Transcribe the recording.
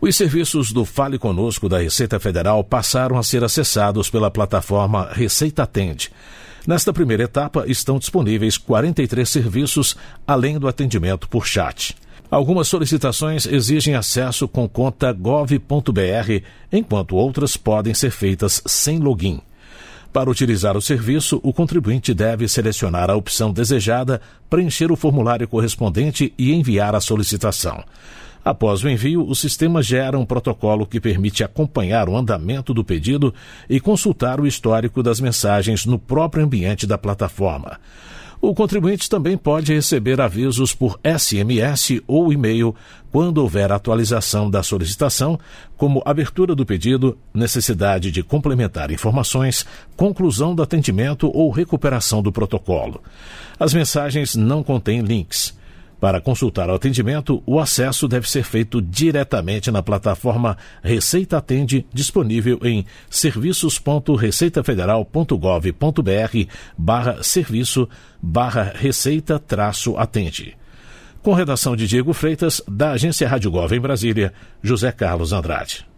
Os serviços do Fale Conosco da Receita Federal passaram a ser acessados pela plataforma Receita Atende. Nesta primeira etapa, estão disponíveis 43 serviços, além do atendimento por chat. Algumas solicitações exigem acesso com conta gov.br, enquanto outras podem ser feitas sem login. Para utilizar o serviço, o contribuinte deve selecionar a opção desejada, preencher o formulário correspondente e enviar a solicitação. Após o envio, o sistema gera um protocolo que permite acompanhar o andamento do pedido e consultar o histórico das mensagens no próprio ambiente da plataforma. O contribuinte também pode receber avisos por SMS ou e-mail quando houver atualização da solicitação, como abertura do pedido, necessidade de complementar informações, conclusão do atendimento ou recuperação do protocolo. As mensagens não contêm links. Para consultar o atendimento, o acesso deve ser feito diretamente na plataforma Receita Atende, disponível em serviços.receitafederal.gov.br/serviço/receita-atende. Com redação de Diego Freitas, da Agência Rádio Gov em Brasília, José Carlos Andrade.